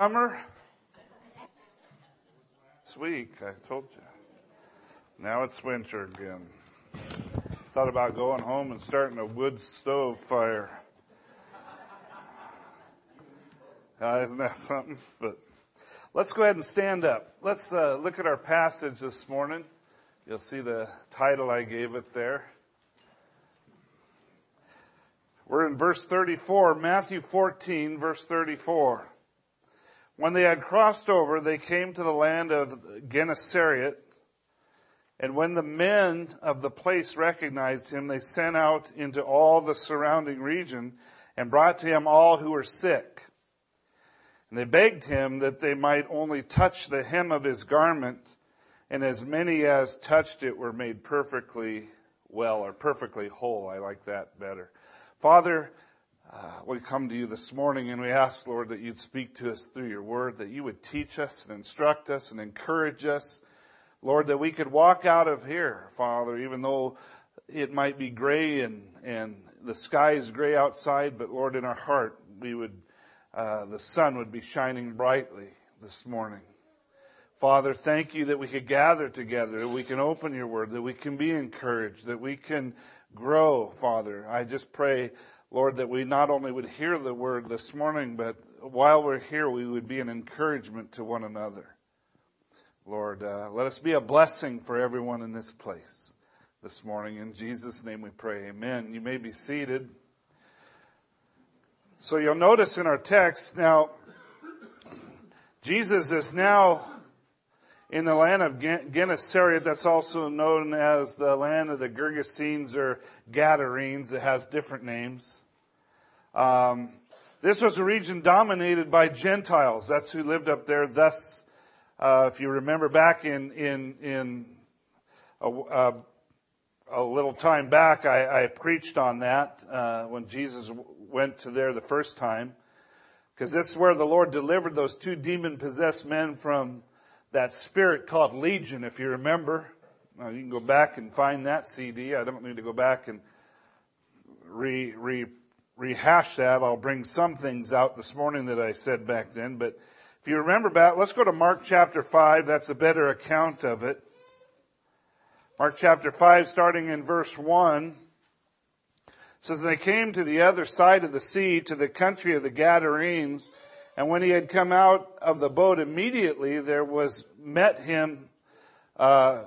Summer? This week, I told you. Now it's winter again. Thought about going home and starting a wood stove fire. Isn't that something? But let's go ahead and stand up. Let's look at our passage this morning. You'll see the title I gave it there. We're in verse 34, Matthew 14, verse 34. When they had crossed over, they came to the land of Gennesaret. And when the men of the place recognized him, they sent out into all the surrounding region and brought to him all who were sick. And they begged him that they might only touch the hem of his garment, and as many as touched it were made perfectly well, or perfectly whole. I like that better. Father, we come to you this morning and we ask, Lord, that you'd speak to us through your word, that you would teach us and instruct us and encourage us. Lord, that we could walk out of here, Father, even though it might be gray and the sky is gray outside, but Lord, in our heart, the sun would be shining brightly this morning. Father, thank you that we could gather together, that we can open your word, that we can be encouraged, that we can grow, Father. I just pray, Lord, that we not only would hear the word this morning, but while we're here, we would be an encouragement to one another. Lord, let us be a blessing for everyone in this place this morning. In Jesus' name we pray. Amen. You may be seated. So you'll notice in our text now, Jesus is now in the land of Gennesaret. That's also known as the land of the Gergesenes or Gadarenes. It has different names. This was a region dominated by Gentiles. That's who lived up there. Thus, if you remember back in a little time back, I preached on that when Jesus went to there the first time, because this is where the Lord delivered those two demon-possessed men from that spirit called Legion, if you remember. You can go back and find that CD. I don't need to go back and rehash that. I'll bring some things out this morning that I said back then. But if you remember back, let's go to Mark chapter 5. That's a better account of it. Mark chapter 5, starting in verse 1. It says, they came to the other side of the sea, to the country of the Gadarenes. And when he had come out of the boat, immediately there met him out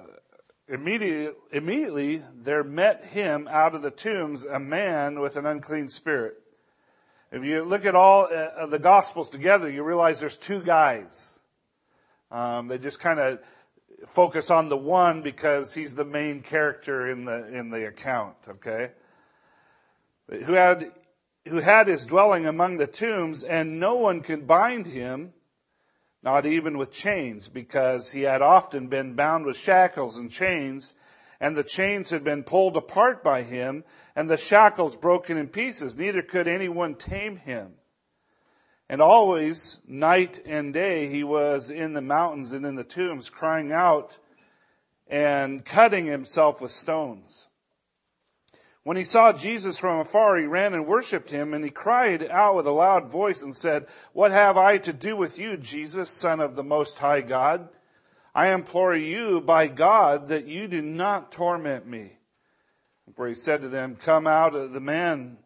of the tombs a man with an unclean spirit. If you look at all of the Gospels together, you realize there's two guys. They just kind of focus on the one because he's the main character in the account. Okay, who had his dwelling among the tombs, and no one could bind him, not even with chains, because he had often been bound with shackles and chains, and the chains had been pulled apart by him, and the shackles broken in pieces. Neither could anyone tame him. And always, night and day, he was in the mountains and in the tombs, crying out and cutting himself with stones. When he saw Jesus from afar, he ran and worshipped him, and he cried out with a loud voice and said, "What have I to do with you, Jesus, Son of the Most High God? I implore you by God that you do not torment me." For he said to them, Come out of the man,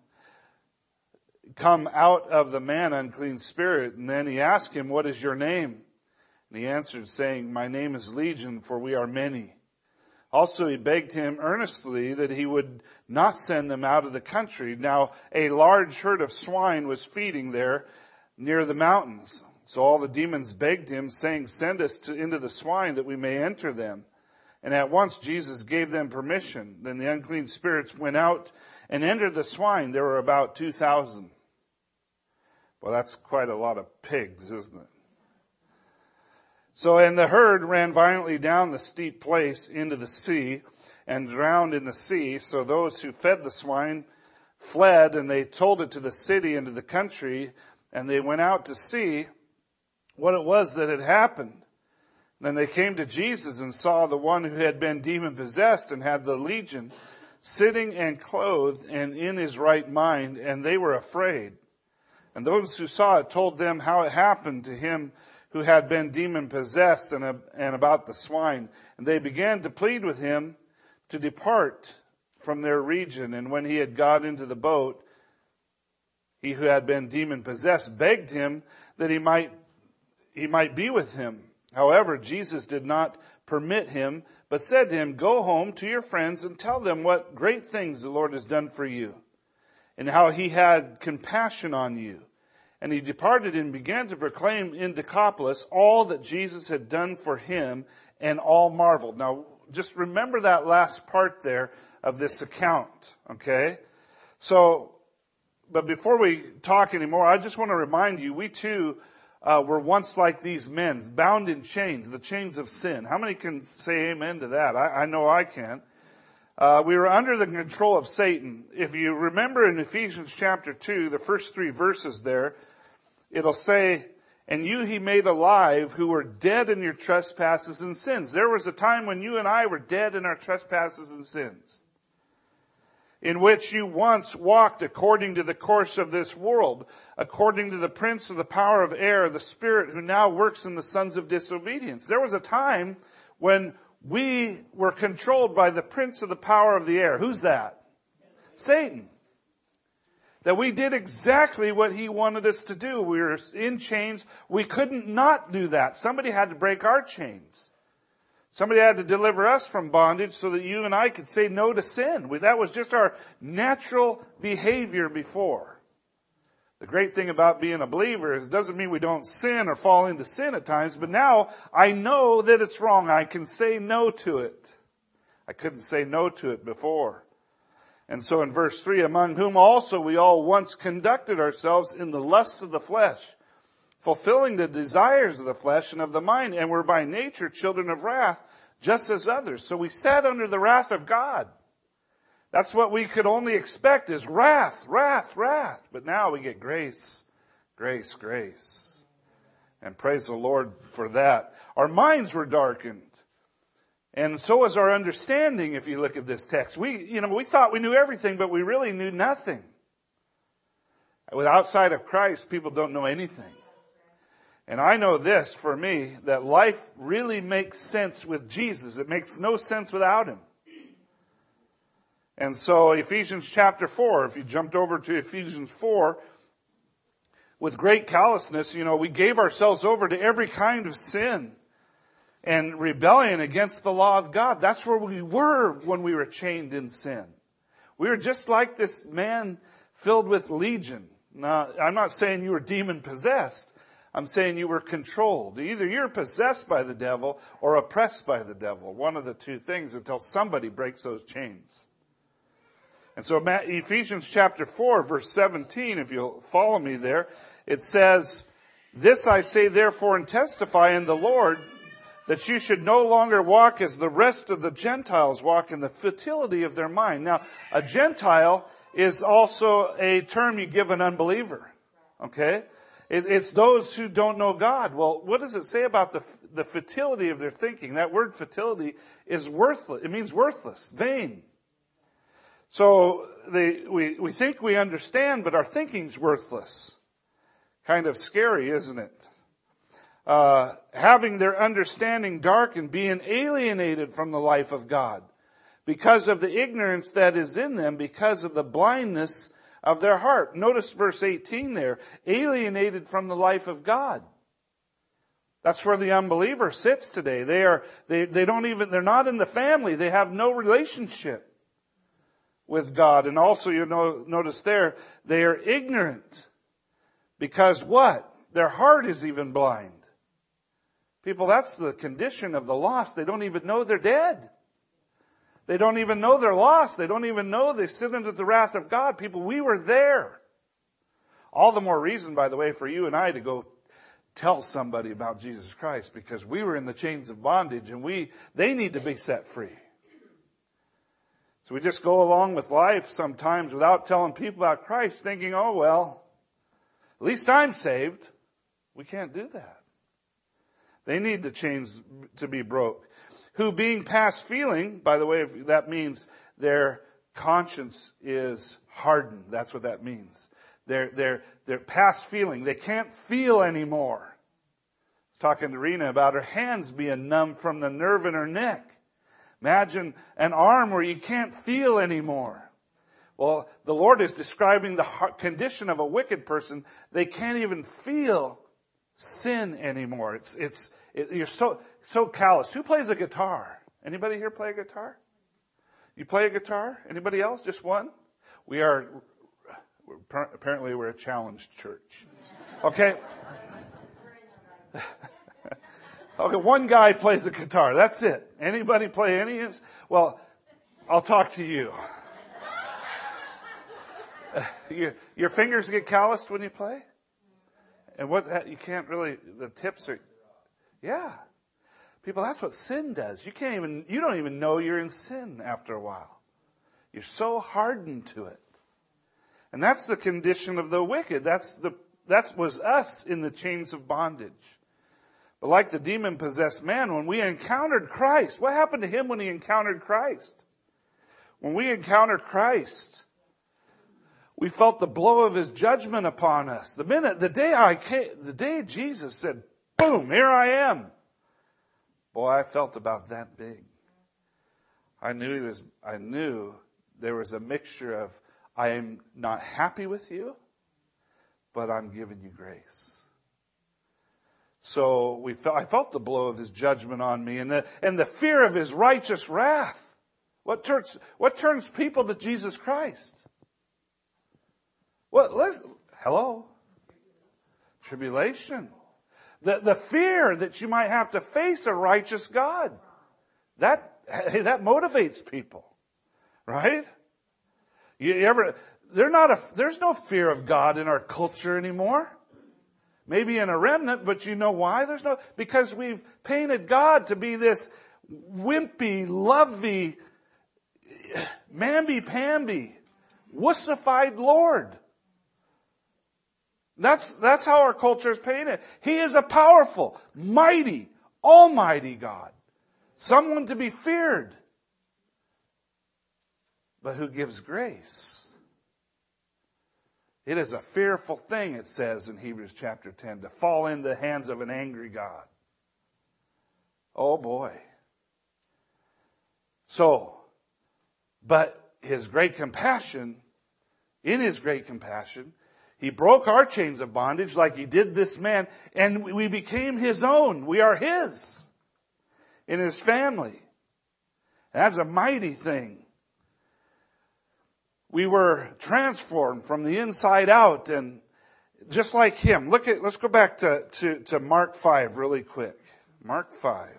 unclean spirit. And then he asked him, "What is your name?" And he answered, saying, "My name is Legion, for we are many." Also he begged him earnestly that he would not send them out of the country. Now a large herd of swine was feeding there near the mountains. So all the demons begged him, saying, "Send us into the swine that we may enter them." And at once Jesus gave them permission. Then the unclean spirits went out and entered the swine. There were about 2,000. Well, that's quite a lot of pigs, isn't it? So, and the herd ran violently down the steep place into the sea and drowned in the sea. So those who fed the swine fled, and they told it to the city and to the country, and they went out to see what it was that had happened. Then they came to Jesus and saw the one who had been demon-possessed and had the legion sitting and clothed and in his right mind, and they were afraid. And those who saw it told them how it happened to him who had been demon-possessed and about the swine. And they began to plead with him to depart from their region. And when he had got into the boat, he who had been demon-possessed begged him that he might be with him. However, Jesus did not permit him, but said to him, "Go home to your friends and tell them what great things the Lord has done for you, and how he had compassion on you." And he departed and began to proclaim in Decapolis all that Jesus had done for him, and all marveled. Now, just remember that last part there of this account, okay? So, but before we talk anymore, I just want to remind you, we too were once like these men, bound in chains, the chains of sin. How many can say amen to that? I know I can. We were under the control of Satan. If you remember in Ephesians chapter 2, the first 3 verses there, it'll say, "And you he made alive who were dead in your trespasses and sins." There was a time when you and I were dead in our trespasses and sins, in which you once walked according to the course of this world, according to the prince of the power of air, the spirit who now works in the sons of disobedience. There was a time when we were controlled by the prince of the power of the air. Who's that? Satan. That we did exactly what he wanted us to do. We were in chains. We couldn't not do that. Somebody had to break our chains. Somebody had to deliver us from bondage so that you and I could say no to sin. That was just our natural behavior before. The great thing about being a believer is it doesn't mean we don't sin or fall into sin at times, but now I know that it's wrong. I can say no to it. I couldn't say no to it before. And so in verse 3, "Among whom also we all once conducted ourselves in the lust of the flesh, fulfilling the desires of the flesh and of the mind, and were by nature children of wrath, just as others." So we sat under the wrath of God. That's what we could only expect, is wrath, wrath, wrath. But now we get grace, grace, grace. And praise the Lord for that. Our minds were darkened. And so was our understanding, if you look at this text. We thought we knew everything, but we really knew nothing. Outside of Christ, people don't know anything. And I know this for me, that life really makes sense with Jesus. It makes no sense without him. And so Ephesians chapter 4, if you jumped over to Ephesians 4, with great callousness, we gave ourselves over to every kind of sin and rebellion against the law of God. That's where we were when we were chained in sin. We were just like this man filled with legion. Now, I'm not saying you were demon-possessed. I'm saying you were controlled. Either you're possessed by the devil or oppressed by the devil. One of the two things, until somebody breaks those chains. And so Ephesians chapter 4, verse 17, if you'll follow me there, it says, "This I say therefore and testify in the Lord, that you should no longer walk as the rest of the Gentiles walk in the futility of their mind." Now, a Gentile is also a term you give an unbeliever. Okay? It's those who don't know God. Well, what does it say about the futility of their thinking? That word futility is worthless. It means worthless, vain. So we think we understand, but our thinking's worthless. Kind of scary, isn't it? Having their understanding darkened, being alienated from the life of God, because of the ignorance that is in them, because of the blindness of their heart. Notice verse 18 there, alienated from the life of God. That's where the unbeliever sits today. They're not in the family. They have no relationship with God. And also notice there, they are ignorant. Because what? Their heart is even blind. People, that's the condition of the lost. They don't even know they're dead. They don't even know they're lost. They don't even know they sit under the wrath of God. People, we were there. All the more reason, by the way, for you and I to go tell somebody about Jesus Christ, because we were in the chains of bondage and they need to be set free. So we just go along with life sometimes without telling people about Christ, thinking, oh, well, at least I'm saved. We can't do that. They need the chains to be broke. Who being past feeling, by the way, that means their conscience is hardened. That's what that means. They're past feeling. They can't feel anymore. I was talking to Rena about her hands being numb from the nerve in her neck. Imagine an arm where you can't feel anymore. Well, the Lord is describing the condition of a wicked person. They can't even feel sin anymore. You're so callous. Who plays a guitar? Anybody here play a guitar? You play a guitar? Anybody else? Just one? Apparently we're a challenged church. Okay? Okay, one guy plays the guitar. That's it. Anybody play any? Well, I'll talk to you. Your fingers get calloused when you play? And you can't really, the tips are, yeah. People, that's what sin does. You don't even know you're in sin after a while. You're so hardened to it. And that's the condition of the wicked. That was us in the chains of bondage. But like the demon-possessed man, when we encountered Christ, what happened to him when he encountered Christ? When we encountered Christ, we felt the blow of his judgment upon us. The day Jesus said, boom, here I am. Boy, I felt about that big. I knew there was a mixture of, I am not happy with you, but I'm giving you grace. So I felt the blow of his judgment on me and the fear of his righteous wrath. What turns people to Jesus Christ? Hello? Tribulation. The fear that you might have to face a righteous God. That motivates people. Right? There's no fear of God in our culture anymore. Maybe in a remnant, but you know why? Because we've painted God to be this wimpy, lovey, mamby-pamby, wussified Lord. That's how our culture is painted. He is a powerful, mighty, almighty God. Someone to be feared, but who gives grace. It is a fearful thing, it says in Hebrews chapter 10, to fall into the hands of an angry God. Oh boy. But his great compassion, in his great compassion, he broke our chains of bondage like he did this man, and we became his own. We are his in his family. And that's a mighty thing. We were transformed from the inside out, and just like him. Let's go back to Mark 5 really quick. Mark 5.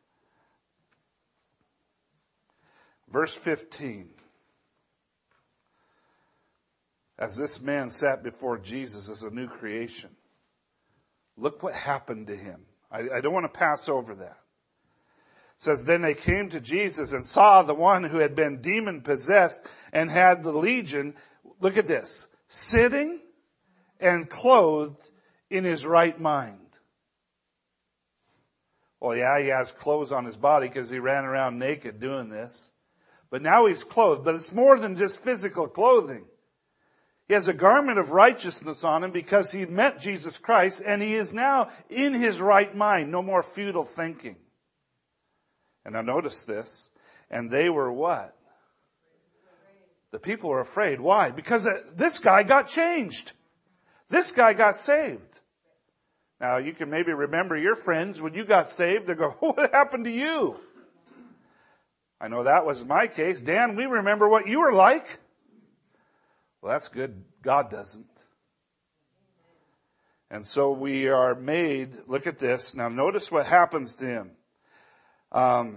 Verse 15. As this man sat before Jesus as a new creation, look what happened to him. I don't want to pass over that. It says, then they came to Jesus and saw the one who had been demon-possessed and had the legion, look at this, sitting and clothed in his right mind. Well, yeah, he has clothes on his body because he ran around naked doing this. But now he's clothed. But it's more than just physical clothing. He has a garment of righteousness on him because he met Jesus Christ, and he is now in his right mind. No more futile thinking. And now notice this. And they were what? The people were afraid. Why? Because this guy got changed. This guy got saved. Now, you can maybe remember your friends when you got saved. They go, what happened to you? I know that was my case. Dan, we remember what you were like. Well, that's good. God doesn't. And so we are made, look at this. Now notice what happens to him. Let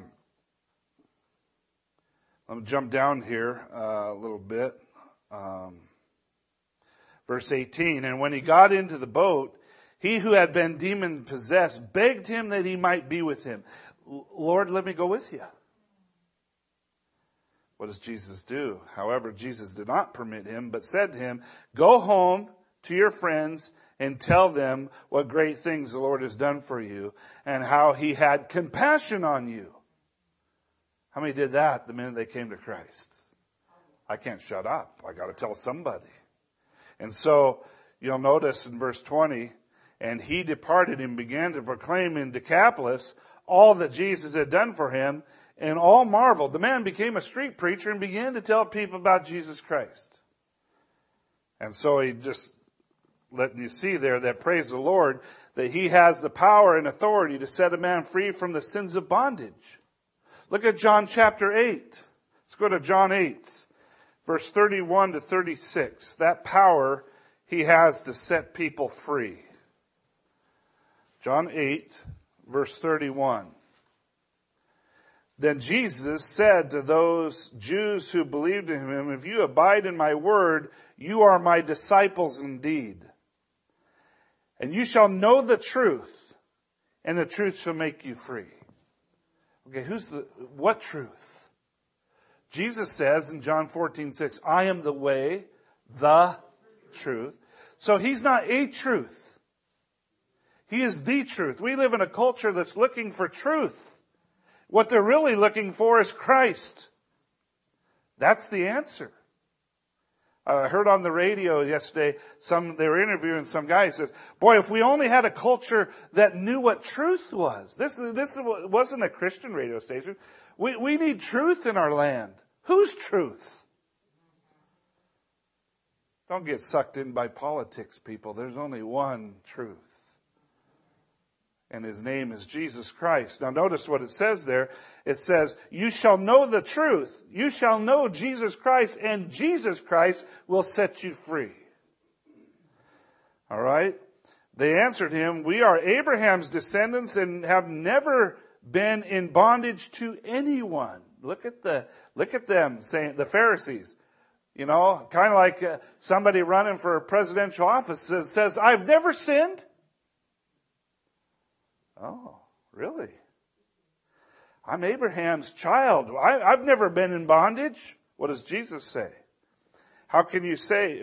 me jump down here a little bit. Verse 18, and when he got into the boat, he who had been demon-possessed begged him that he might be with him. Lord, let me go with you. What does Jesus do? However, Jesus did not permit him, but said to him, go home to your friends and tell them what great things the Lord has done for you and how he had compassion on you. How many did that the minute they came to Christ? I can't shut up. I got to tell somebody. And so you'll notice in verse 20, and he departed and began to proclaim in Decapolis all that Jesus had done for him, and all marveled. The man became a street preacher and began to tell people about Jesus Christ. And so he just letting you see there that, praise the Lord, that he has the power and authority to set a man free from the sins of bondage. Look at John chapter 8. Let's go to John 8, verse 31 to 36. That power he has to set people free. John 8, verse 31. Then Jesus said to those Jews who believed in him, if you abide in my word, you are my disciples indeed. And you shall know the truth, and the truth shall make you free. Okay, what truth? Jesus says in John 14:6, I am the way, the truth. So he's not a truth. He is the truth. We live in a culture that's looking for truth. What they're really looking for is Christ. That's the answer. I heard on the radio yesterday, they were interviewing some guy who says, boy, if we only had a culture that knew what truth was. This wasn't a Christian radio station. We need truth in our land. Whose truth? Don't get sucked in by politics, people. There's only one truth. And his name is Jesus Christ. Now notice what it says there. It says, you shall know the truth. You shall know Jesus Christ, and Jesus Christ will set you free. All right? They answered him, we are Abraham's descendants and have never been in bondage to anyone. Look at them saying, the Pharisees. You know, kind of like somebody running for a presidential office says, I've never sinned. Oh, really? I'm Abraham's child. I've never been in bondage. What does Jesus say? How can you say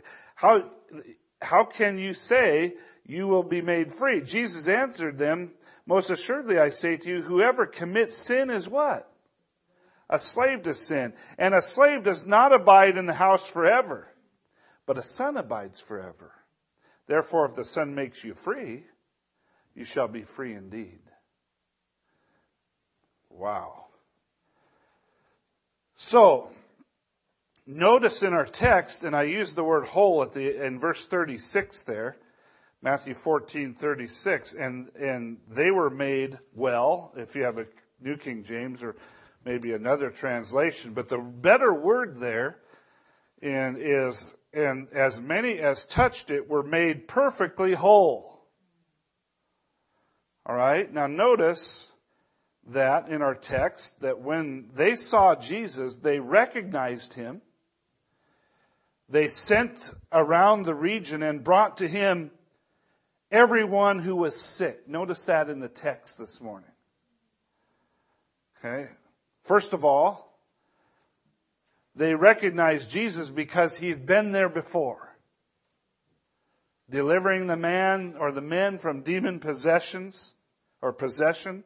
you will be made free? Jesus answered them, most assuredly I say to you, whoever commits sin is what? A slave to sin. And a slave does not abide in the house forever, but a son abides forever. Therefore, if the Son makes you free, you shall be free indeed. Wow. So, notice in our text, and I use the word whole in verse 36 there, Matthew 14:36, and they were made well, if you have a New King James or maybe another translation, but the better word there is, and as many as touched it were made perfectly whole. All right. Now notice that in our text, that when they saw Jesus, they recognized him. They sent around the region and brought to him everyone who was sick. Notice that in the text this morning. Okay. First of all, they recognized Jesus because he's been there before. Delivering the man or the men from demon possessions or possession.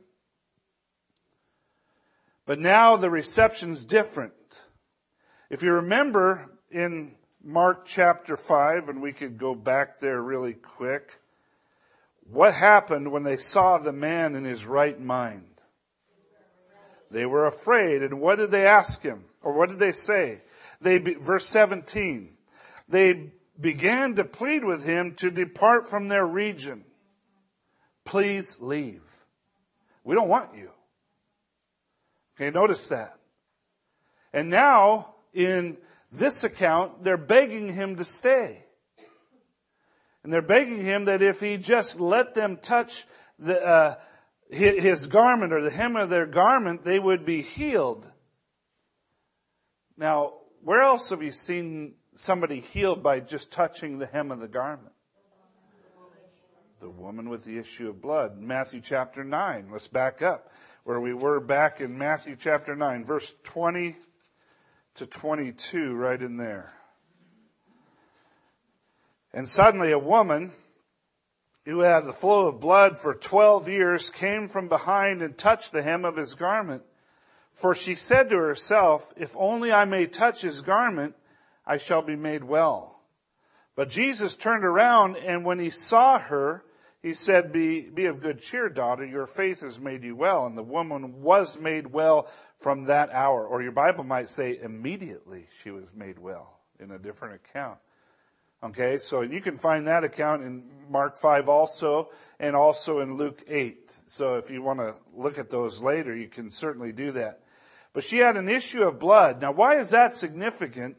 But now the reception's different. If you remember in Mark chapter 5, and we could go back there really quick, what happened when they saw the man in his right mind? They were afraid. And what did they ask him? Or what did they say? Verse 17. They began to plead with him to depart from their region. Please leave. We don't want you. Okay, notice that. And now, in this account, they're begging him to stay. And they're begging him that if he just let them touch his garment or the hem of their garment, they would be healed. Now, where else have you seen somebody healed by just touching the hem of the garment? The woman with the issue of blood. Matthew chapter 9. Let's back up where we were back in Matthew chapter 9, verse 20 to 22, right in there. And suddenly a woman who had the flow of blood for 12 years came from behind and touched the hem of his garment. For she said to herself, if only I may touch his garment, I shall be made well. But Jesus turned around, and when he saw her, he said, be of good cheer, daughter. Your faith has made you well. And the woman was made well from that hour. Or your Bible might say immediately she was made well in a different account. Okay, so you can find that account in Mark 5 also, and also in Luke 8. So if you want to look at those later, you can certainly do that. But she had an issue of blood. Now, why is that significant?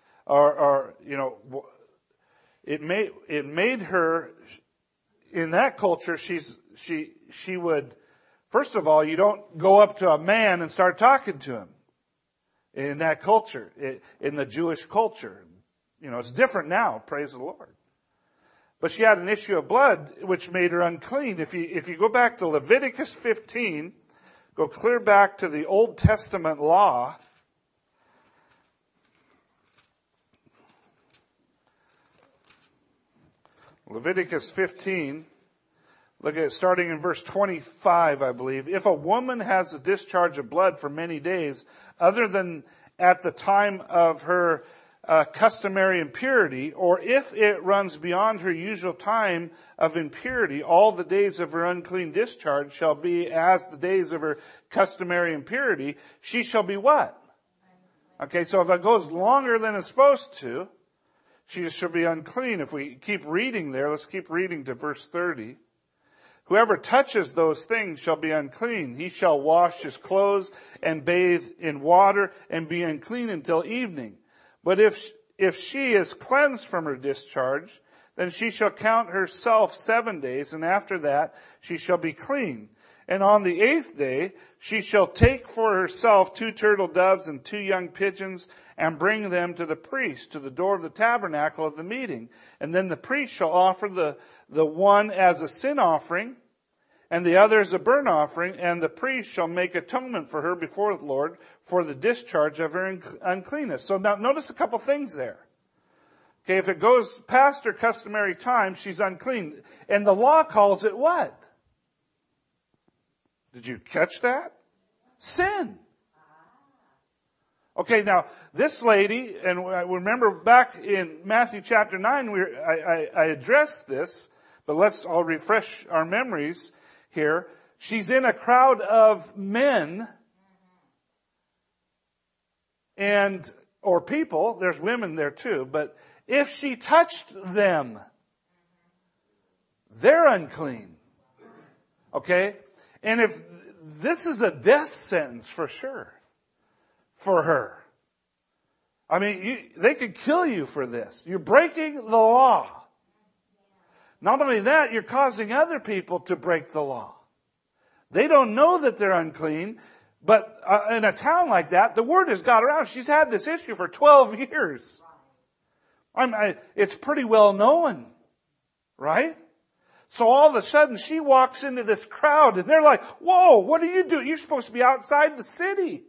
It made her, in that culture, she would, first of all, you don't go up to a man and start talking to him. In that culture, in the Jewish culture. It's different now, praise the Lord. But she had an issue of blood, which made her unclean. If you go back to Leviticus 15, go clear back to the Old Testament law. Leviticus 15, look at it, starting in verse 25, I believe. If a woman has a discharge of blood for many days, other than at the time of her customary impurity, or if it runs beyond her usual time of impurity, all the days of her unclean discharge shall be as the days of her customary impurity. She shall be what? Okay, so if it goes longer than it's supposed to, she shall be unclean. If we keep reading there, let's keep reading to verse 30. Whoever touches those things shall be unclean. He shall wash his clothes and bathe in water and be unclean until evening. But if she is cleansed from her discharge, then she shall count herself 7 days, and after that she shall be clean. And on the 8th day she shall take for herself 2 turtle doves and 2 young pigeons, and bring them to the priest, to the door of the tabernacle of the meeting. And then the priest shall offer the one as a sin offering, and the other as a burnt offering, and the priest shall make atonement for her before the Lord for the discharge of her uncleanness. So now notice a couple things there. Okay, if it goes past her customary time, she's unclean. And the law calls it what? Did you catch that? Sin. Okay, now this lady, and I remember back in Matthew chapter 9, I addressed this, but I'll refresh our memories here. She's in a crowd of men or people. There's women there too, but if she touched them, they're unclean. Okay? And if this is a death sentence for sure for her. I mean, they could kill you for this. You're breaking the law. Not only that, you're causing other people to break the law. They don't know that they're unclean, but in a town like that, the word has got around. She's had this issue for 12 years. It's pretty well known, right? So all of a sudden, she walks into this crowd, and they're like, whoa, what are you doing? You're supposed to be outside the city.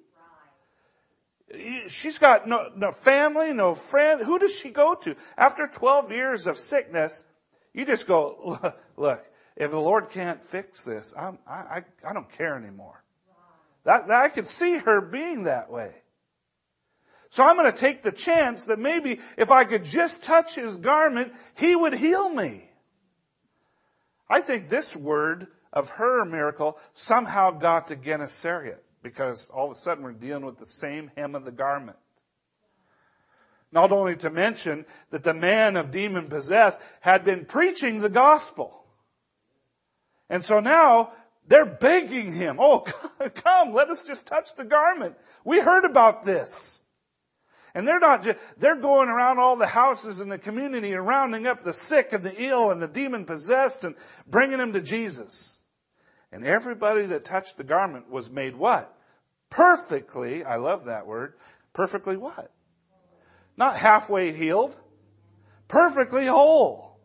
She's got no family, no friend. Who does she go to? After 12 years of sickness, you just go, look, if the Lord can't fix this, I don't care anymore. That I could see her being that way. So I'm going to take the chance that maybe if I could just touch his garment, he would heal me. I think this word of her miracle somehow got to Gennesaret, because all of a sudden we're dealing with the same hem of the garment. Not only to mention that the man of demon possessed had been preaching the gospel. And so now they're begging him, oh, come, let us just touch the garment. We heard about this. And they're going around all the houses in the community and rounding up the sick and the ill and the demon possessed and bringing them to Jesus. And everybody that touched the garment was made what? Perfectly, I love that word, perfectly what? Not halfway healed, perfectly whole.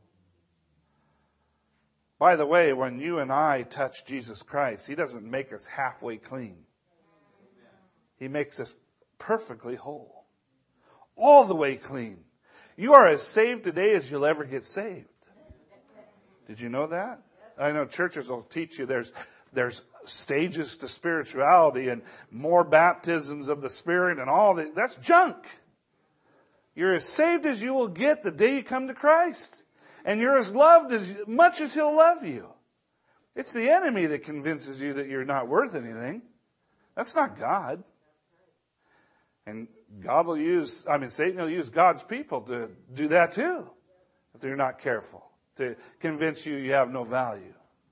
By the way, when you and I touch Jesus Christ, he doesn't make us halfway clean. He makes us perfectly whole. All the way clean. You are as saved today as you'll ever get saved. Did you know that? I know churches will teach you there's stages to spirituality and more baptisms of the Spirit and all that. That's junk. You're as saved as you will get the day you come to Christ. And you're as loved as much as He'll love you. It's the enemy that convinces you that you're not worth anything. That's not God. And Satan will use God's people to do that too, if they're not careful, to convince you you have no value.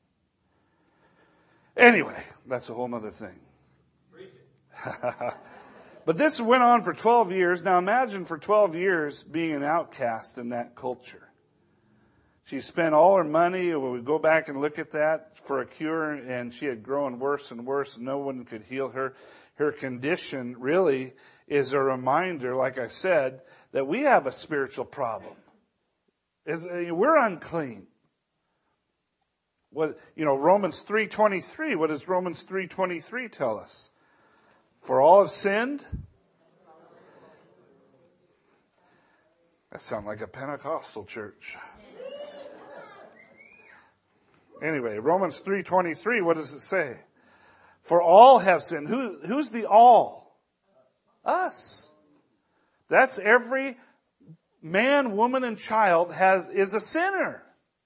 Anyway, that's a whole other thing. But this went on for 12 years. Now imagine for 12 years being an outcast in that culture. She spent all her money, we go back and look at that, for a cure, and she had grown worse and worse. No one could heal her. Her condition really is a reminder, like I said, that we have a spiritual problem. We're unclean. Romans 3:23, what does Romans 3:23 tell us? For all have sinned. That sounds like a Pentecostal church. Anyway, Romans 3:23, what does it say? For all have sinned. Who's the all? Us. That's every man, woman, and child is a sinner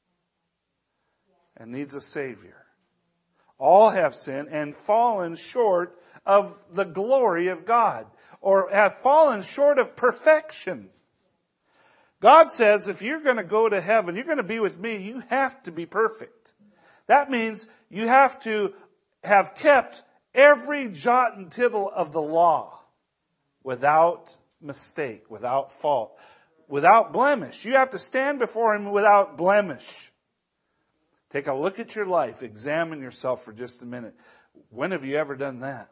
and needs a Savior. All have sinned and fallen short of the glory of God, or have fallen short of perfection. God says if you're going to go to heaven, you're going to be with me, you have to be perfect. That means you have to have kept every jot and tittle of the law without mistake, without fault, without blemish. You have to stand before Him without blemish. Take a look at your life. Examine yourself for just a minute. When have you ever done that?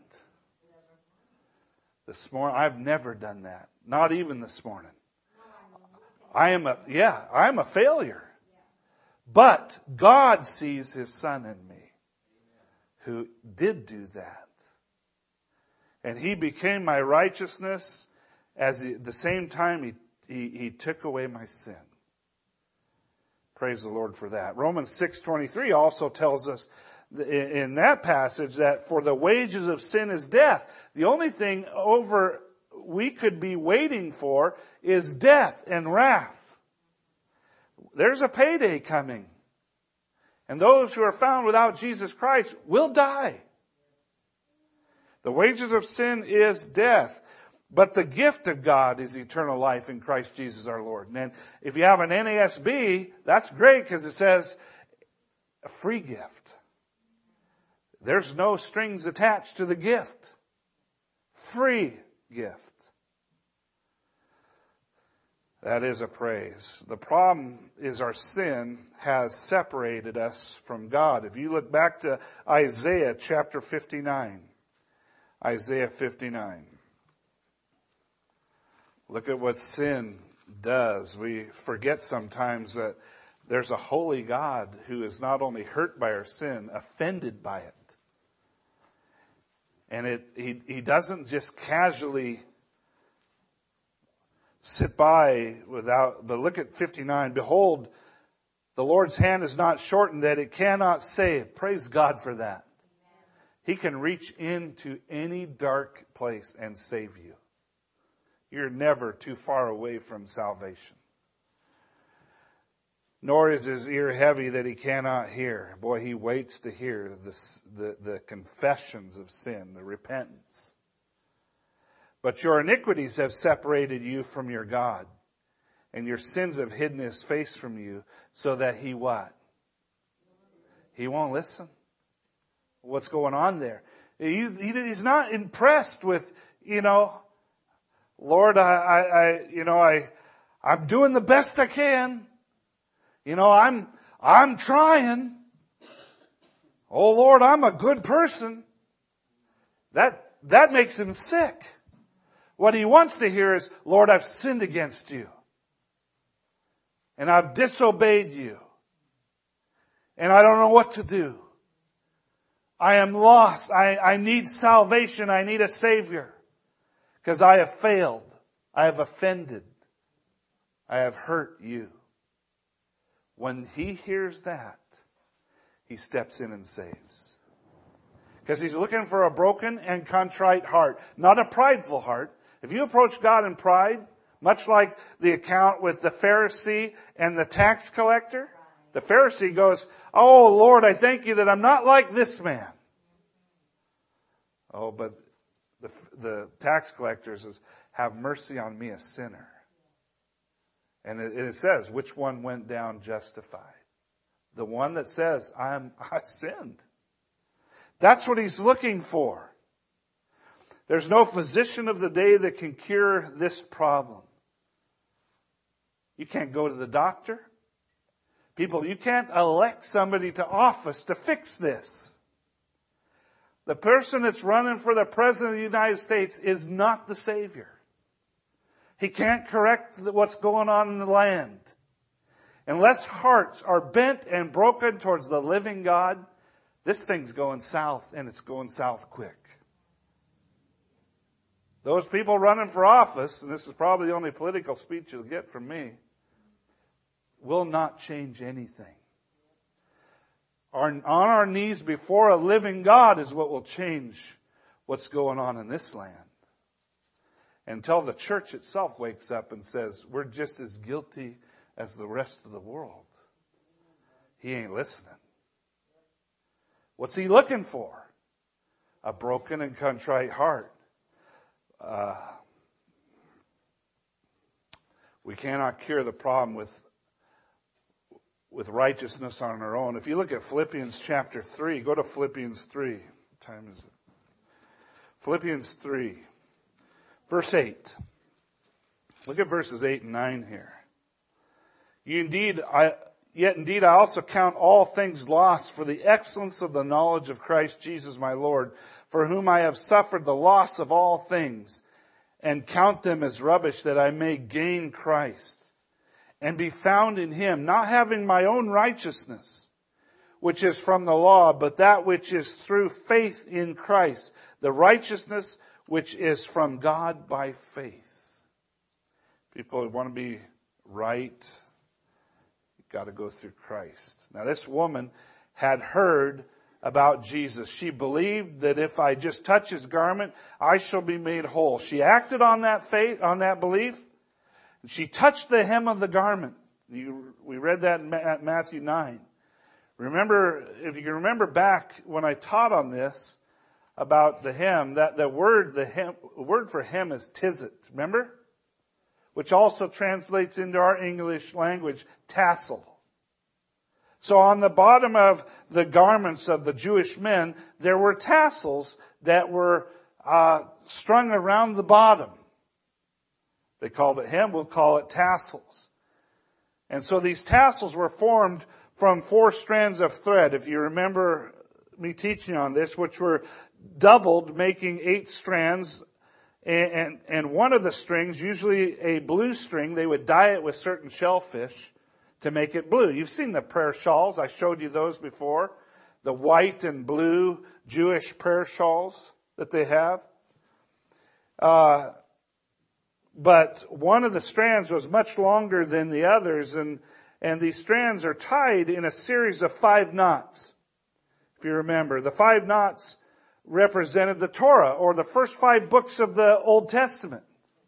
This morning, I've never done that. Not even this morning. I'm a failure. But God sees His Son in me who did do that. And He became my righteousness at the same time He took away my sin. Praise the Lord for that. Romans 6:23 also tells us in that passage that for the wages of sin is death. The only thing we could be waiting for is death and wrath. There's a payday coming. And those who are found without Jesus Christ will die. The wages of sin is death. But the gift of God is eternal life in Christ Jesus our Lord. And if you have an NASB, that's great because it says a free gift. There's no strings attached to the gift. Free gift. That is a praise. The problem is our sin has separated us from God. If you look back to Isaiah chapter 59. Isaiah 59. Look at what sin does. We forget sometimes that there's a holy God who is not only hurt by our sin, offended by it. And He doesn't just casually sit by but look at 59. Behold, the Lord's hand is not shortened that it cannot save. Praise God for that. He can reach into any dark place and save you. You're never too far away from salvation. Nor is His ear heavy that He cannot hear. Boy, He waits to hear the confessions of sin, the repentance. But your iniquities have separated you from your God, and your sins have hidden His face from you, so that He what? He won't listen. What's going on there? He's not impressed with, Lord, I'm doing the best I can. I'm trying. Oh Lord, I'm a good person. That makes Him sick. What He wants to hear is, Lord, I've sinned against you. And I've disobeyed you. And I don't know what to do. I am lost. I need salvation. I need a Savior. Because I have failed. I have offended. I have hurt you. When He hears that, He steps in and saves. Because He's looking for a broken and contrite heart. Not a prideful heart. If you approach God in pride, Much like the account with the Pharisee and the tax collector. The Pharisee goes, "Oh Lord, I thank you that I'm not like this man." Oh, but the tax collector says, "Have mercy on me, a sinner." And it says, which one went down justified? The one that says, I sinned. That's what he's looking for. There's no physician of the day that can cure this problem. You can't go to the doctor. People, you can't elect somebody to office to fix this. The person that's running for the President of the United States is not the Savior. He can't correct what's going on in the land. Unless hearts are bent and broken towards the living God, this thing's going south, and it's going south quick. Those people running for office, and this is probably the only political speech you'll get from me, will not change anything. On our knees before a living God is what will change what's going on in this land. Until the church itself wakes up and says, we're just as guilty as the rest of the world. He ain't listening. What's he looking for? A broken and contrite heart. We cannot cure the problem with righteousness on our own. If you look at Philippians chapter 3, go to Philippians 3. What time is it? Philippians 3, verse 8. Look at verses 8 and 9 here. Yet indeed I also count all things lost for the excellence of the knowledge of Christ Jesus my Lord, for whom I have suffered the loss of all things, and count them as rubbish, that I may gain Christ, and be found in him, not having my own righteousness, which is from the law, but that which is through faith in Christ, the righteousness which is from God by faith. People who want to be right, you've got to go through Christ. Now this woman had heard about Jesus. She believed that if I just touch his garment, I shall be made whole. She acted on that faith, on that belief. And she touched the hem of the garment. We read that in Matthew 9. Remember, if you can remember back when I taught on this about the hem, that the word for hem is tizit. Remember? Which also translates into our English language, tassel. So on the bottom of the garments of the Jewish men, there were tassels that were strung around the bottom. They called it hem, we'll call it tassels. And so these tassels were formed from 4 strands of thread, if you remember me teaching on this, which were doubled, making 8 strands. And one of the strings, usually a blue string, they would dye it with certain shellfish to make it blue. You've seen the prayer shawls. I showed you those before. The white and blue Jewish prayer shawls that they have. But one of the strands was much longer than the others, and these strands are tied in a series of 5 knots. If you remember, the 5 knots represented the Torah, or the first 5 books of the Old Testament,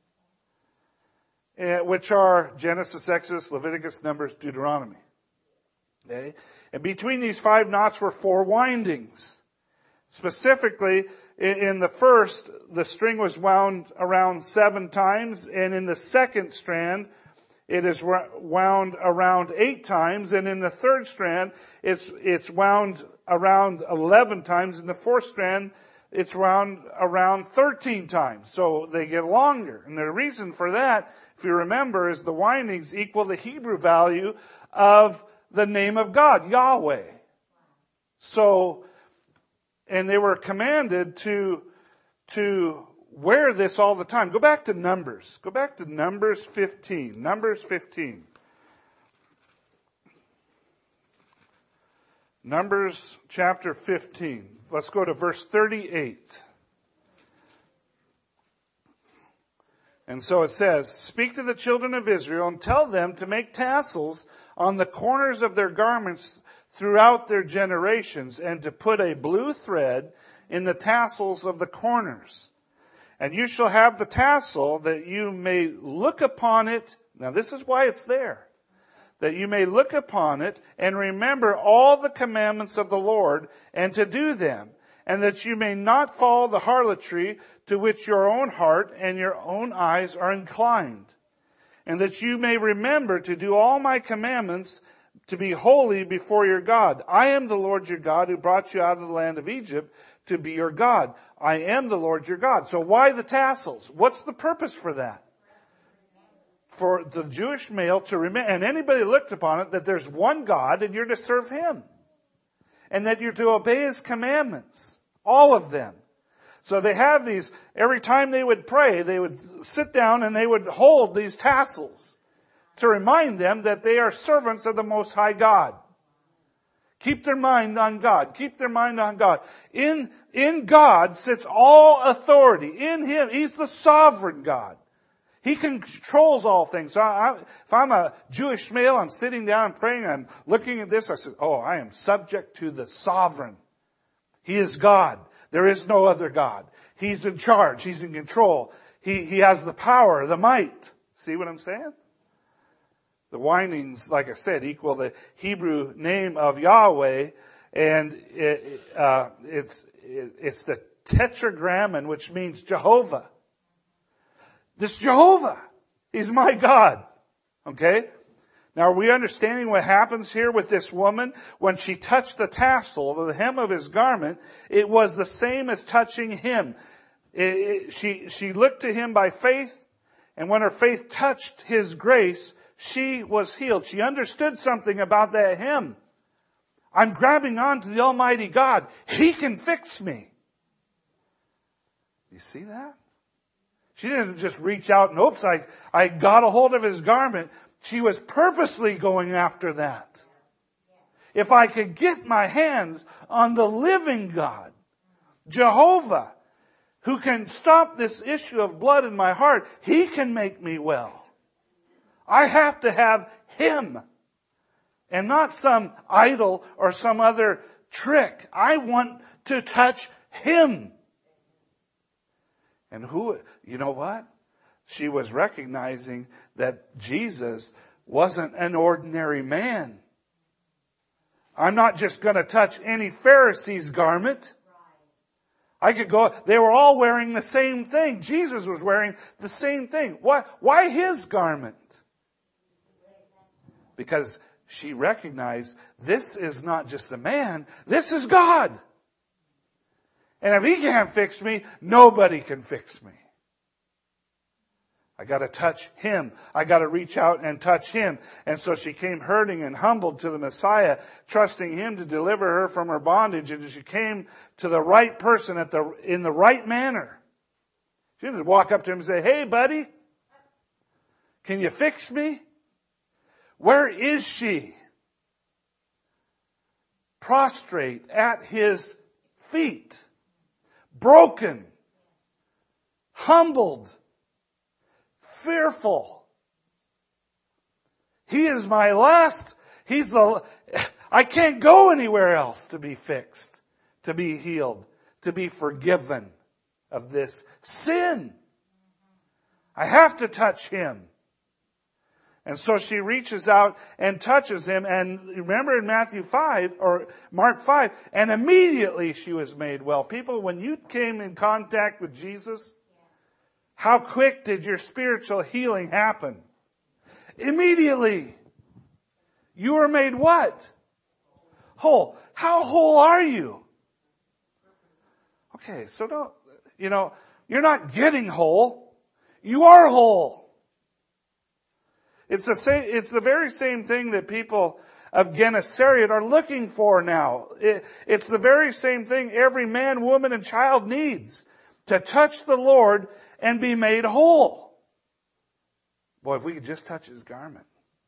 which are Genesis, Exodus, Leviticus, Numbers, Deuteronomy. Okay? And between these 5 knots were 4 windings. Specifically, in the first, the string was wound around 7 times, and in the second strand, it is wound around 8 times, and in the third strand, it's wound around 11 times. In the fourth strand, it's wound around 13 times. So they get longer. And the reason for that, if you remember, is the windings equal the Hebrew value of the name of God, Yahweh. So, and they were commanded to wear this all the time. Go back to Numbers. Go back to Numbers 15. Numbers 15. Numbers chapter 15. Let's go to verse 38. And so it says, "Speak to the children of Israel and tell them to make tassels on the corners of their garments throughout their generations, and to put a blue thread in the tassels of the corners. And you shall have the tassel that you may look upon it. Now this is why it's there. That you may look upon it and remember all the commandments of the Lord and to do them. And that you may not follow the harlotry to which your own heart and your own eyes are inclined. And that you may remember to do all my commandments, to be holy before your God. I am the Lord your God who brought you out of the land of Egypt to be your God. I am the Lord your God. So why the tassels? What's the purpose for that? For the Jewish male to remember, and anybody looked upon it, that there's one God and you're to serve Him. And that you're to obey His commandments. All of them. So they have these, every time they would pray, they would sit down and they would hold these tassels to remind them that they are servants of the Most High God. Keep their mind on God. Keep their mind on God. In God sits all authority. In Him, He's the sovereign God. He controls all things. So if I'm a Jewish male, I'm sitting down and praying, I'm looking at this, I said, I am subject to the sovereign. He is God. There is no other God. He's in charge. He's in control. He has the power, the might. See what I'm saying? The windings, like I said, equal the Hebrew name of Yahweh, and it's the tetragrammaton, which means Jehovah. This Jehovah, He's my God. Okay? Now, are we understanding what happens here with this woman? When she touched the tassel, the hem of His garment, it was the same as touching Him. She looked to Him by faith, and when her faith touched His grace, she was healed. She understood something about that hem. I'm grabbing on to the Almighty God. He can fix me. You see that? She didn't just reach out and, oops, I got a hold of His garment. She was purposely going after that. If I could get my hands on the living God, Jehovah, who can stop this issue of blood in my heart, He can make me well. I have to have Him and not some idol or some other trick. I want to touch Him. And you know what? She was recognizing that Jesus wasn't an ordinary man. I'm not just going to touch any Pharisee's garment. I could go, they were all wearing the same thing. Jesus was wearing the same thing. Why His garment? Because she recognized this is not just a man, this is God. And if He can't fix me, nobody can fix me. I got to touch Him. I got to reach out and touch Him. And so she came hurting and humbled to the Messiah, trusting Him to deliver her from her bondage. And she came to the right person in the right manner. She didn't walk up to him and say, "Hey, buddy, can you fix me?" Where is she? Prostrate at His feet. Broken. Humbled. Fearful. He is my last. I can't go anywhere else to be fixed, to be healed, to be forgiven of this sin. I have to touch Him. And so she reaches out and touches Him. And remember in Matthew 5 or Mark 5, and immediately she was made well. People, when you came in contact with Jesus, how quick did your spiritual healing happen? Immediately. You were made what? Whole. How whole are you? Okay, so you're not getting whole. You are whole. It's the very same thing that people of Gennesaret are looking for now. It's the very same thing every man, woman, and child needs. To touch the Lord and be made whole. Boy, if we could just touch His garment.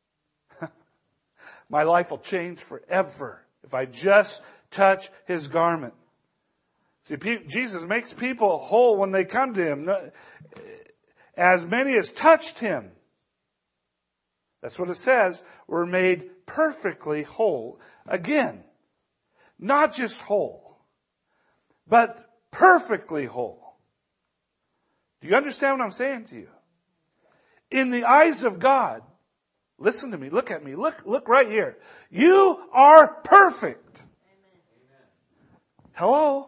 My life will change forever if I just touch His garment. See, Jesus makes people whole when they come to Him. As many as touched Him. That's what it says. Were made perfectly whole. Again, not just whole, but perfectly whole. Do you understand what I'm saying to you? In the eyes of God, listen to me, look at me, look right here. You are perfect. Hello?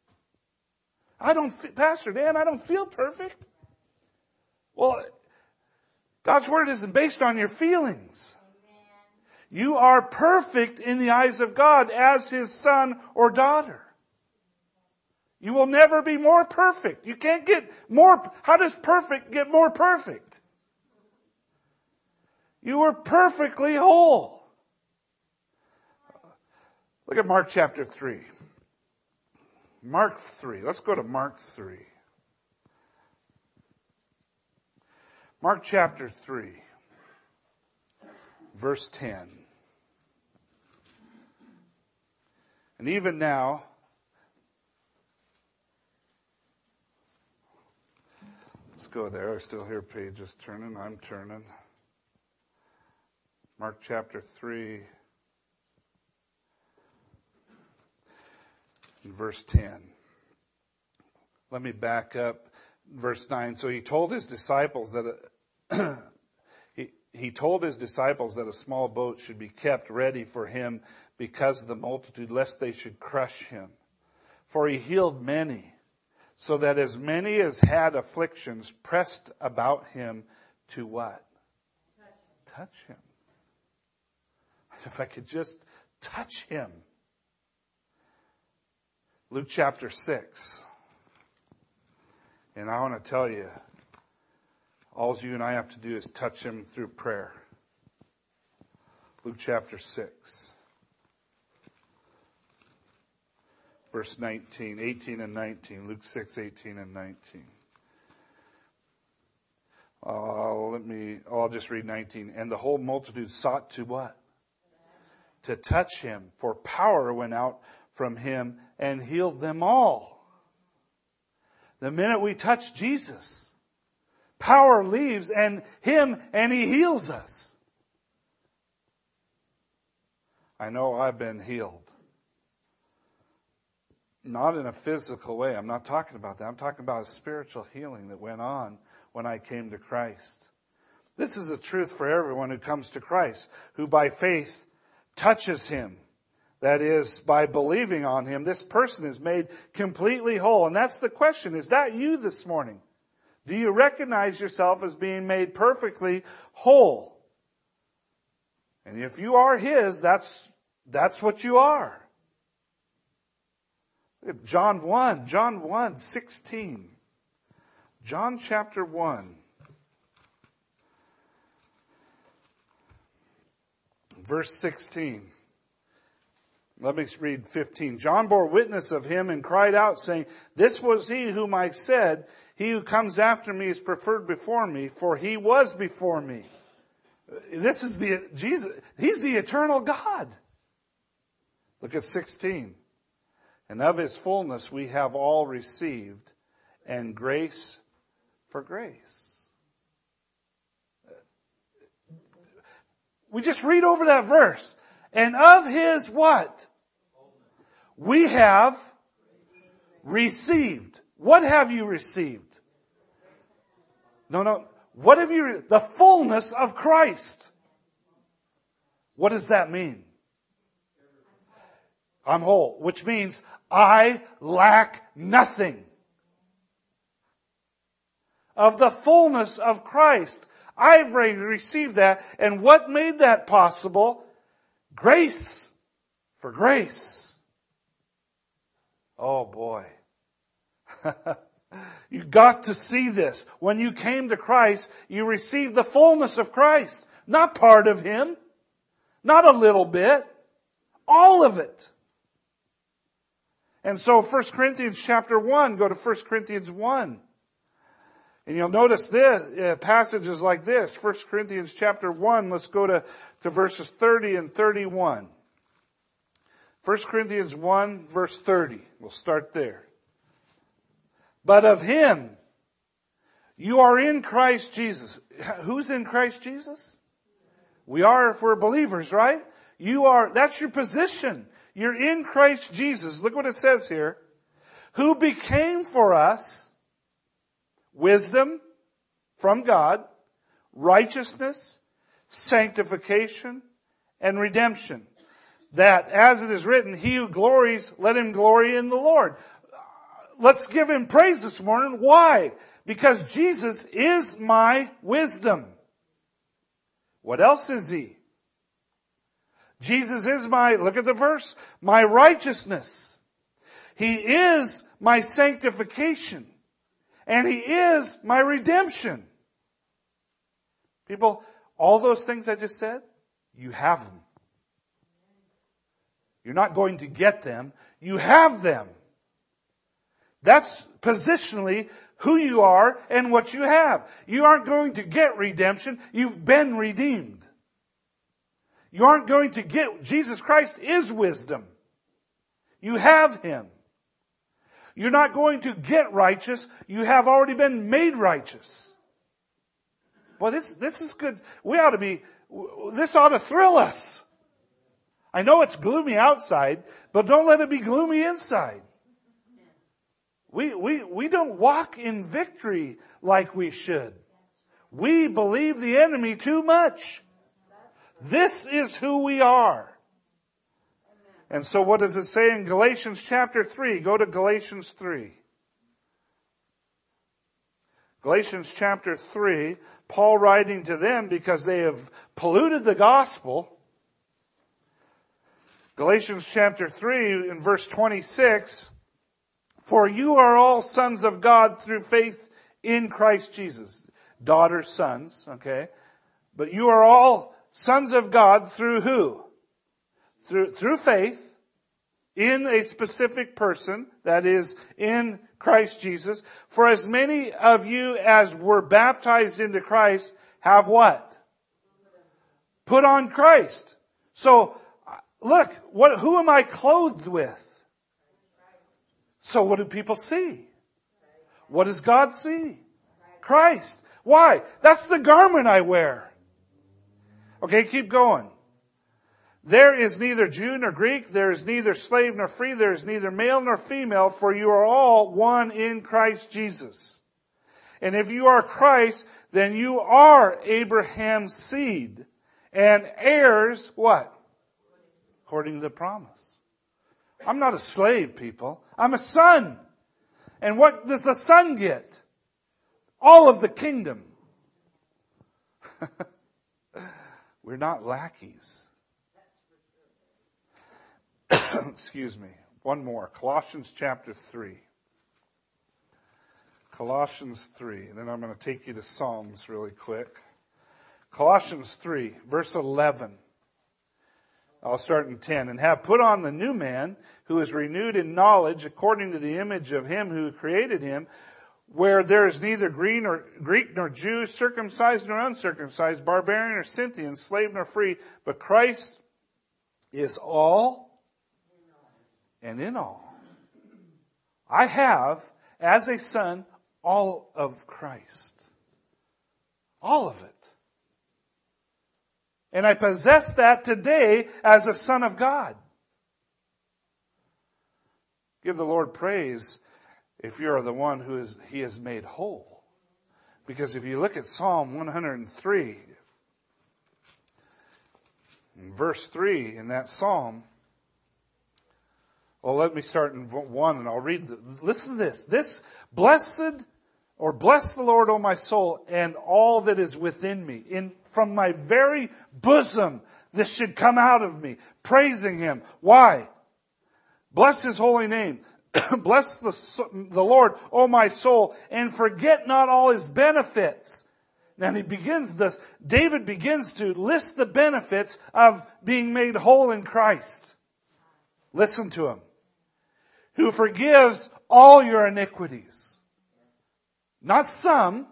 Pastor Dan, I don't feel perfect. Well, God's Word isn't based on your feelings. You are perfect in the eyes of God as His son or daughter. You will never be more perfect. You can't get more. How does perfect get more perfect? You are perfectly whole. Look at Mark chapter 3. Mark 3. Let's go to Mark 3. Mark chapter 3, verse 10. And even now, let's go there. I still hear pages turning. I'm turning. Mark chapter 3, verse 10. Let me back up. Verse 9. So he told his disciples that he told his disciples that a small boat should be kept ready for him because of the multitude, lest they should crush him. For he healed many, so that as many as had afflictions pressed about him to what? Touch him. If I could just touch him. Luke chapter 6. And I want to tell you, all you and I have to do is touch him through prayer. Luke chapter 6. Verse 19, 18 and 19. Luke 6, 18 and 19. I'll just read 19. And the whole multitude sought to what? To touch him, for power went out from him and healed them all. The minute we touch Jesus, power leaves and he heals us. I know I've been healed. Not in a physical way. I'm not talking about that. I'm talking about a spiritual healing that went on when I came to Christ. This is a truth for everyone who comes to Christ, who by faith touches him. That is, by believing on him, this person is made completely whole. And that's the question. Is that you this morning? Do you recognize yourself as being made perfectly whole? And if you are his, that's what you are. Look at John 1, 16. John chapter 1. Verse 16. Let me read 15. John bore witness of him and cried out, saying, "This was he whom I said, he who comes after me is preferred before me, for he was before me." This is Jesus. He's the eternal God. Look at 16. And of his fullness we have all received, and grace for grace. We just read over that verse. And of his what? We have received. What have you received? No. What have you? The fullness of Christ. What does that mean? I'm whole, which means I lack nothing. Of the fullness of Christ. I've received that. And what made that possible? Grace for grace. Oh boy. You got to see this. When you came to Christ, you received the fullness of Christ. Not part of him. Not a little bit. All of it. And so 1 Corinthians chapter 1, go to 1 Corinthians 1. And you'll notice this, passages like this. 1 Corinthians chapter 1, let's go to verses 30 and 31. 1 Corinthians 1, verse 30. We'll start there. But of him, you are in Christ Jesus. Who's in Christ Jesus? We are if we're believers, right? That's your position. You're in Christ Jesus. Look what it says here. Who became for us. wisdom from God, righteousness, sanctification, and redemption. That, as it is written, he who glories, let him glory in the Lord. Let's give him praise this morning. Why? Because Jesus is my wisdom. What else is he? Jesus is look at the verse, my righteousness. He is my sanctification. And he is my redemption. People, all those things I just said, you have them. You're not going to get them. You have them. That's positionally who you are and what you have. You aren't going to get redemption. You've been redeemed. You aren't going to get, Jesus Christ is wisdom. You have Him. You're not going to get righteous. You have already been made righteous. Well, this is good. This ought to thrill us. I know it's gloomy outside, but don't let it be gloomy inside. We don't walk in victory like we should. We believe the enemy too much. This is who we are. And so what does it say in Galatians chapter 3? Go to Galatians 3. Galatians chapter 3, Paul writing to them because they have polluted the gospel. Galatians chapter 3 in verse 26, for you are all sons of God through faith in Christ Jesus. Daughters, sons, okay? But you are all sons of God through who? Through faith in a specific person, that is, in Christ Jesus. For as many of you as were baptized into Christ have what? Put on Christ. So, look, who am I clothed with? So what do people see? What does God see? Christ. Why? That's the garment I wear. Okay, keep going. There is neither Jew nor Greek, there is neither slave nor free, there is neither male nor female, for you are all one in Christ Jesus. And if you are Christ, then you are Abraham's seed and heirs, what? According to the promise. I'm not a slave, people. I'm a son. And what does a son get? All of the kingdom. We're not lackeys. Excuse me. One more. Colossians chapter 3. Colossians 3. And then I'm going to take you to Psalms really quick. Colossians 3, verse 11. I'll start in 10. And have put on the new man, who is renewed in knowledge according to the image of him who created him, where there is neither Greek nor Jew, circumcised nor uncircumcised, barbarian or Scythian, slave nor free, but Christ is all and in all. I have, as a son, all of Christ. All of it. And I possess that today as a son of God. Give the Lord praise if you're the one He has made whole. Because if you look at Psalm 103, in verse 3 in that Psalm, well, let me start in 1 and I'll read. Listen to this. Bless the Lord, O my soul, and all that is within me. From my very bosom, this should come out of me, praising Him. Why? Bless His holy name. Bless the Lord, O my soul, and forget not all His benefits. Now David begins to list the benefits of being made whole in Christ. Listen to him. Who forgives all your iniquities. Not some,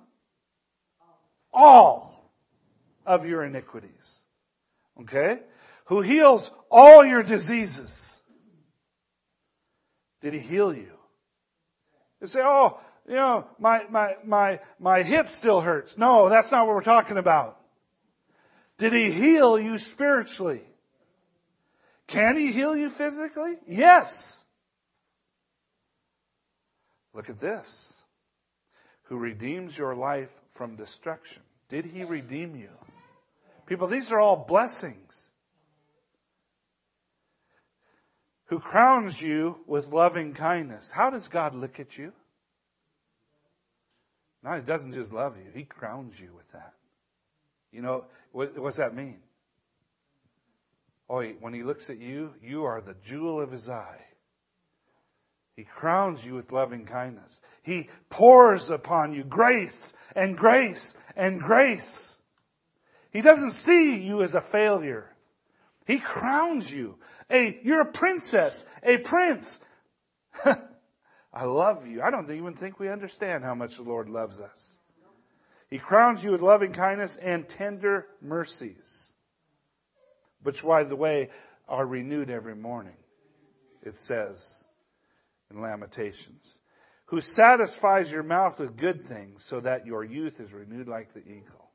all of your iniquities. Okay? Who heals all your diseases. Did He heal you? You say, my hip still hurts. No, that's not what we're talking about. Did He heal you spiritually? Can He heal you physically? Yes. Look at this. who redeems your life from destruction. Did He redeem you? People, these are all blessings. Who crowns you with loving kindness. How does God look at you? No, He doesn't just love you. He crowns you with that. You know, what's that mean? Oh, when He looks at you, you are the jewel of His eye. He crowns you with loving kindness. He pours upon you grace and grace and grace. He doesn't see you as a failure. He crowns you. You're a princess, a prince. I love you. I don't even think we understand how much the Lord loves us. He crowns you with loving kindness and tender mercies, which, by the way, are renewed every morning, it says in Lamentations. Who satisfies your mouth with good things so that your youth is renewed like the eagle.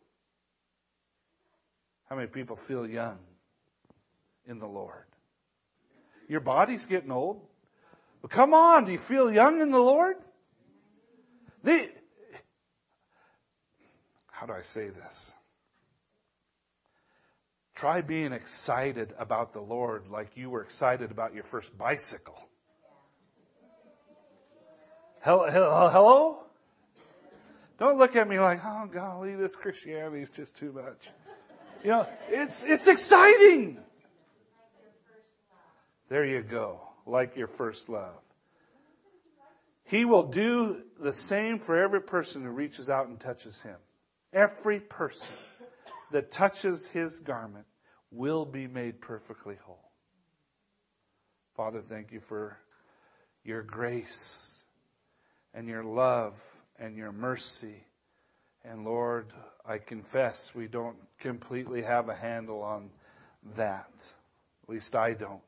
How many people feel young in the Lord? Your body's getting old. Well, come on, do you feel young in the Lord? How do I say this? Try being excited about the Lord like you were excited about your first bicycle. Hello? Don't look at me like, oh golly, this Christianity is just too much. You know, it's exciting. There you go. Like your first love. He will do the same for every person who reaches out and touches Him. Every person that touches His garment will be made perfectly whole. Father, thank you for your grace and your love and your mercy. And Lord, I confess we don't completely have a handle on that. At least I don't.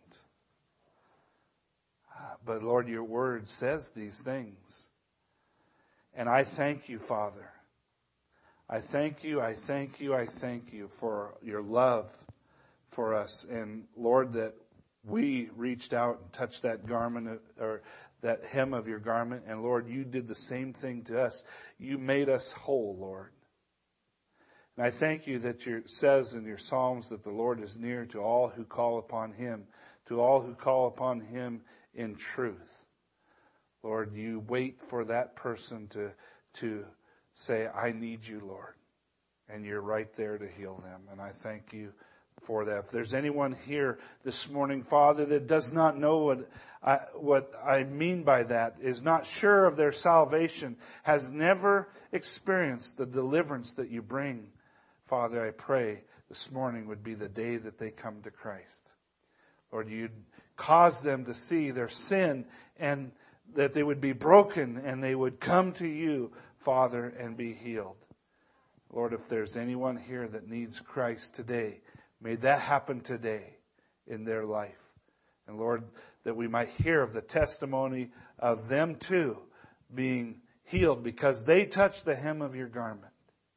But Lord, your word says these things. And I thank you, Father. I thank you for your love for us. And Lord, that we reached out and touched that garment or that hem of your garment. And Lord, you did the same thing to us. You made us whole, Lord. And I thank you that it says in your Psalms that the Lord is near to all who call upon Him, to all who call upon Him in truth. Lord, you wait for that person to say, I need you, Lord. And you're right there to heal them. And I thank you for that. If there's anyone here this morning, Father, that does not know what I mean by that, is not sure of their salvation, has never experienced the deliverance that you bring, Father, I pray this morning would be the day that they come to Christ. Lord, you'd cause them to see their sin and that they would be broken and they would come to you, Father, and be healed. Lord, if there's anyone here that needs Christ today, may that happen today in their life. And Lord, that we might hear of the testimony of them too being healed because they touched the hem of your garment.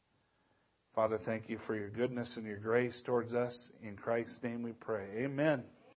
Father, thank you for your goodness and your grace towards us. In Christ's name we pray. Amen.